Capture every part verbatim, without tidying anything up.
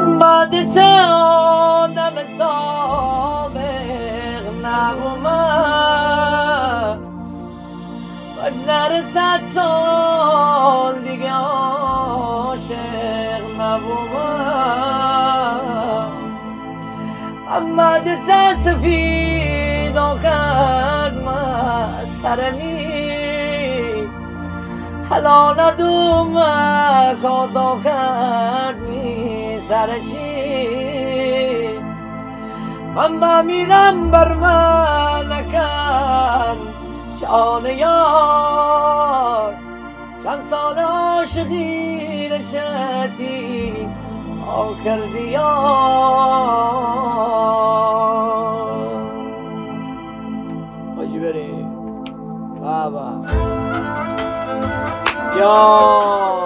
بعد آدم سابق نبومد بگذر صد سال دیگه عاشق نبومد من بعد سفید کرد من سرمی حالا ندوم کادا کرد می سرشی من بمیرم بر ملکن شان یار چند سال عاشقی رشتی آ کردی یار آجی بری بابا یا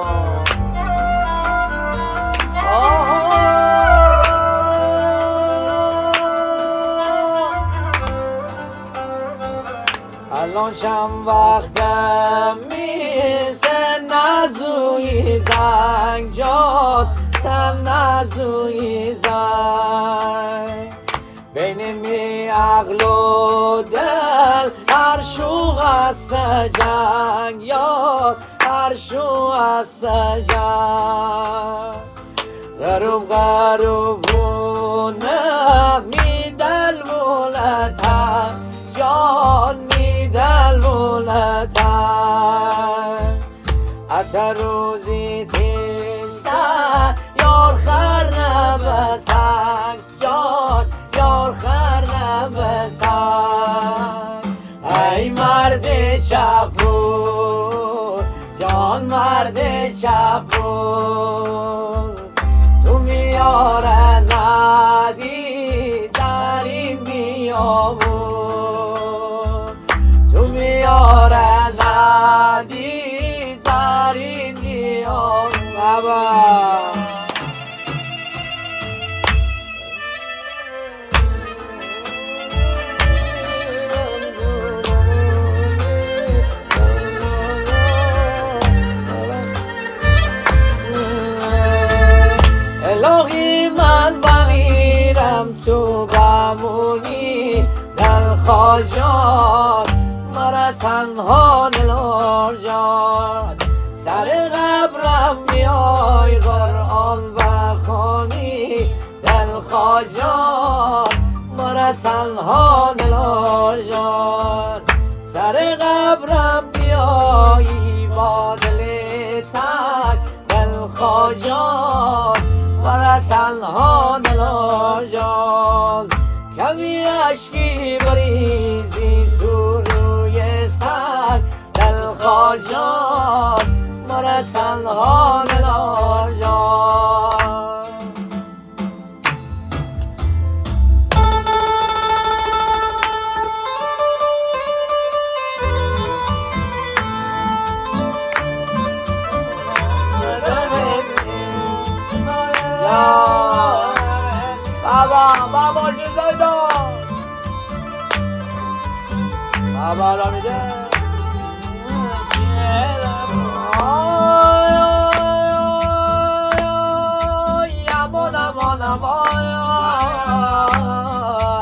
الان چند وقتم میسه نزوی زنگ جاد تن نزوی زنگ بین می عقل و دل هر شوق از جنگ یار هر شوق از جنگ غروب غروبونه می دل مولتم جان می دل مولتم حتی روزی تیسته یار خر نبسنگ جان یار خر نبسنگ ای مرد شبرو جان مرد شبرو تو میاره ندی در این بیابون تو میاره ندی در این بیابون بابا الهی من بمیرم تو بمونی دل خواجان مرا تنها نلار جان سر قبرم بیای قرآن بخوانی دل خواجان مرا تنها نلار جان سر قبرم بیایی با دل تک دل خواجان مرا تنها نلار جان کمی عشقی بریزی تو روی سر دل خواجان مرا تنها نلار جان بابا بابا جزای دا بابا را میده امان امان امان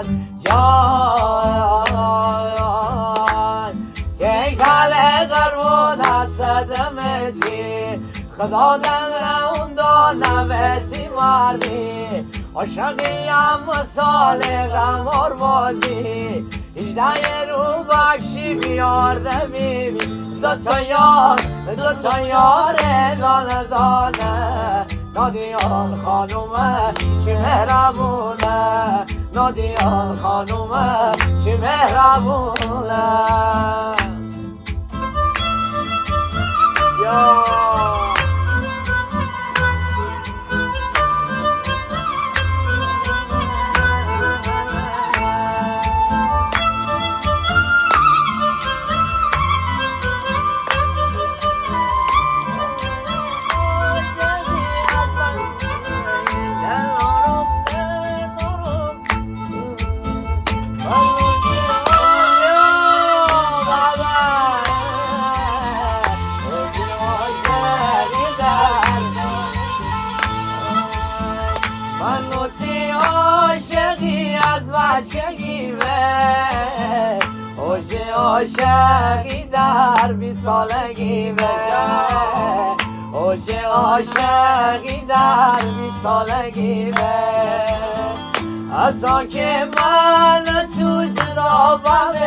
جان تیکل قرون هستدمتی خدا دل اون دا نویتی مردی عاشقیم مثال غمار بازی هجده رو بخشی بیارده بیبی دو تا یار دو تا یار دانه دانه نادیان خانومه چی مهربونه نادیان خانومه چی مهربونه یا بچگی به اوج عاشقی در بی سالگی به اوج عاشقی در بی سالگی به اصلا که من تو جدا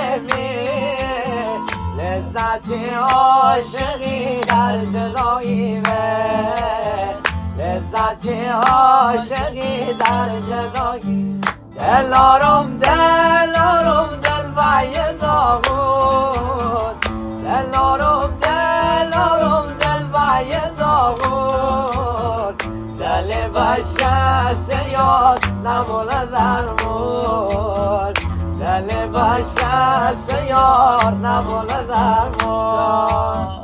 ببین لذت عاشقی در جدایی به لذت عاشقی در جدایی دلارم دلارم دل بای داغون دلارم دلارم دل بای داغون دل بشکسته یاد نمونه درمون دل بشکسته یار نمونه درمون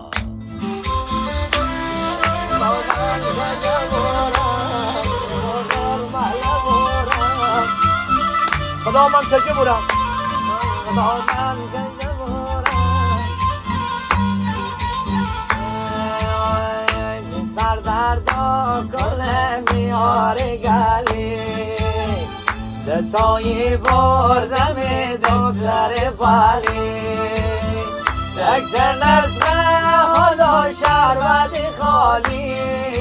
خدا من کجا بودم خدا من کجا بودم می سر دردا کنه میاره گلی دتایی بردم دکتر پالی دکتر نزغه حالا شربت خالی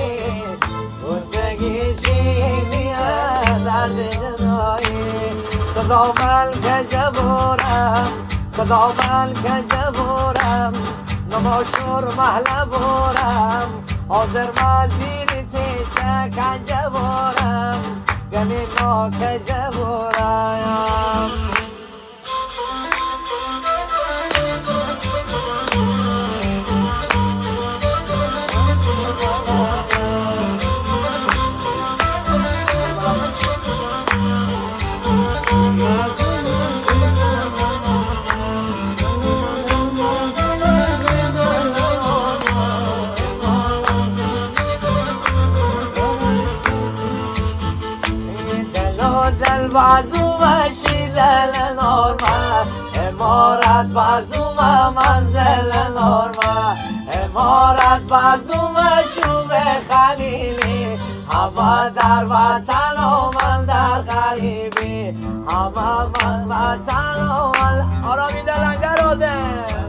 بودگیشی میاد درد جدایی صدا من کجا بورم صدا من کجا بورم نماشور محله بورم حاضر مزیر تیشه کجا بورم گلی ما کجا بورم دل بازومشی دل نورمه امارت بازومه منزل نورمه امارت بازومشو به خلیلی همه در وطن و من در غریبی همه من وطن و من آرامی دلنگر رو ده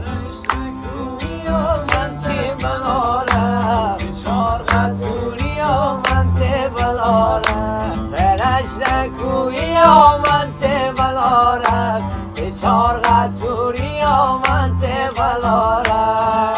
من تی بلارم چارغتوری و من تی بلارم فرشته کوی و من تی بلارم چارغتوری و من تی بلارم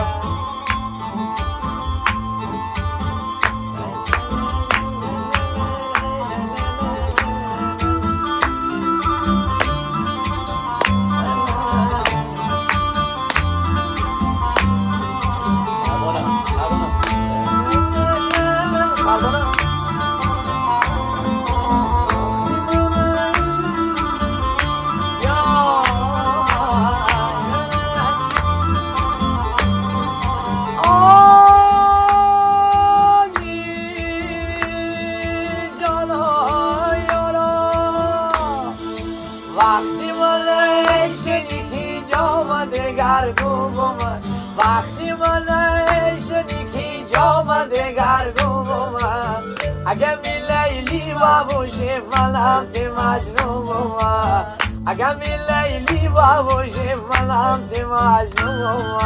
وقتی من شدی که جام دگر گوم وقتی من شدی که جام دگر گوم اگه می لیلی بابوشی من هم تی مجنوم اگه می لیلی بابوشی من هم تی مجنوم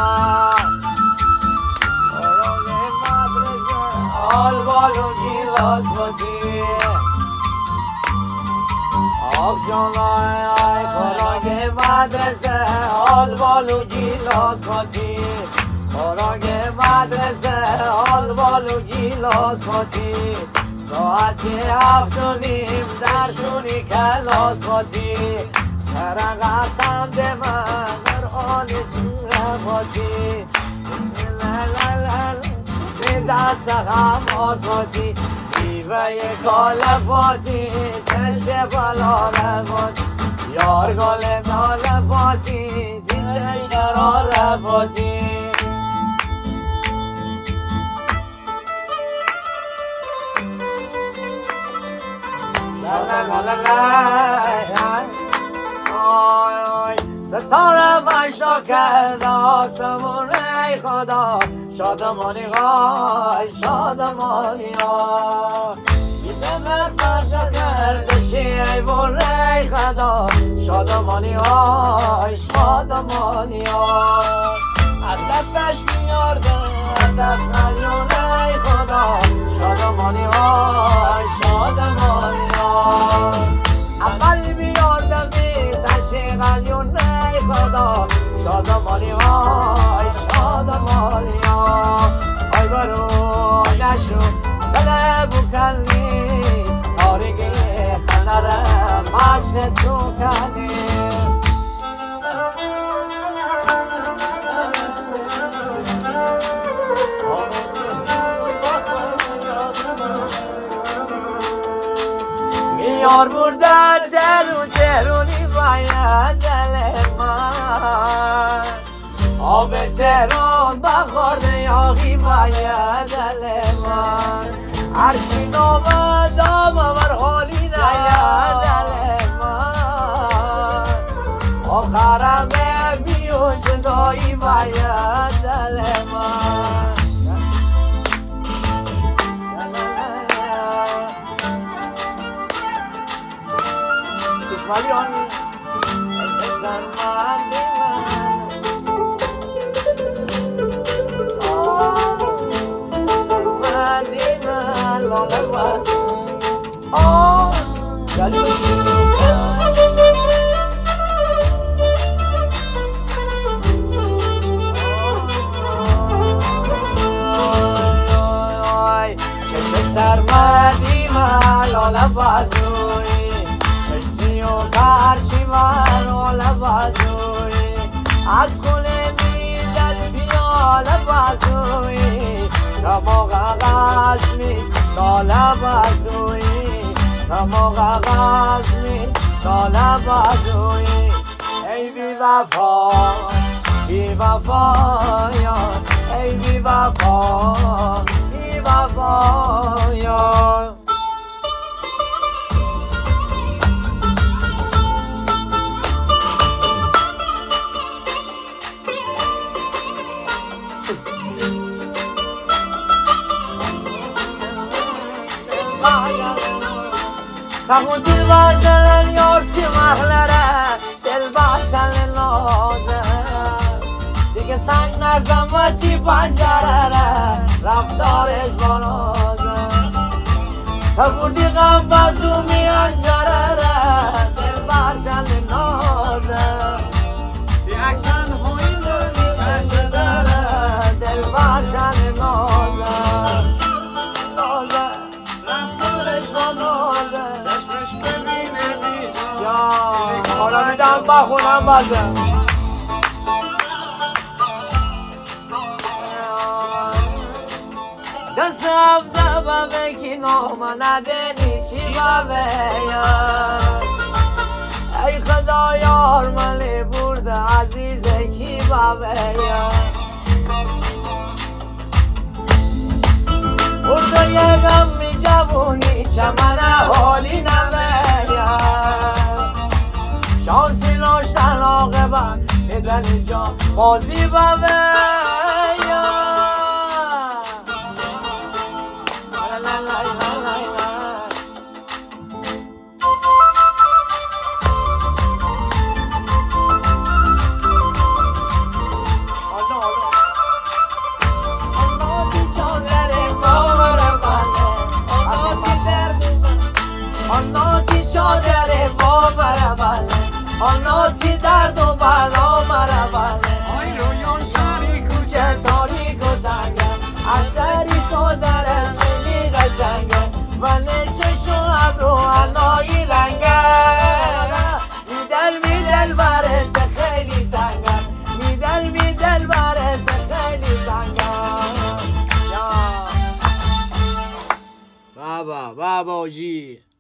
آل بالو گیلاس بودی آخشانای آی خوراک مدرسه آل بالو گیلاس خاطی خوراک مدرسه آل بالو گیلاس خاطی ساعتی هفت و نیم در شونی کلاس خاطی ترق قسم ده من در آل جوره خاطی دست غم آزادی دیوه کالفاتی چشه بلا رفاتی یار گل نالفاتی دی چشه را رفاتی ستاره مشتا کرد آسمون ای خدا شادمانی غای شادمانی ها شمس مرجا کردشی ایوان ری خدا شادمانی های شادمانی های از دستش میاردم از دست ملیون ری خدا شادمانی های شادمانی های اولی بیاردم بی دشی ملیون ری خدا شادمانی های شادمانی های ای برو نشو بله بکنی تاریگی خنره ماشن سوکنی میار برده ترون ترونی باید دل من آب تهران بخورده یاقی باید دل من هرچی نامد آمور حالی نید دل من آخرم بیو جدایی باید دل من چشمالی آنی پسر من سرمدی ملاله بازوی پشتی و برشی ملاله بازوی از خونه میدل بیاله بازوی تماغ غزمی داله بازوی تماغ غزمی داله بازوی ای بی وفا بی وفا ای بی وفا بی وفا یا همون دل باشن یارچی محلره دل باشن نازه دیگه سنگ نزمتی پنجره رفتارش بانازه تا بردی غم بازو میانجره دل باشن نازه بی اکسن خوی دلی کشه داره دل باشن نازه نازه رفتارش بانازه حالا میدم بخونم بازم دستم دبه که نام ندنیشی ببه ای خدا یار ملی برده عزیزه کی ببه برده یه غم می جوونی چمنه حالی نمه شانسی ناشتن آقابت میدنی جان بازی ببه آناتی درد و بلا مرا بله آی رویان شهری کوچه تاریک و تنگم از تاریک و درم چنی قشنگم و نشش و ابرو انایی رنگم میدل میدل برسه خیلی تنگم میدل میدل برسه خیلی تنگم بابا بابا جی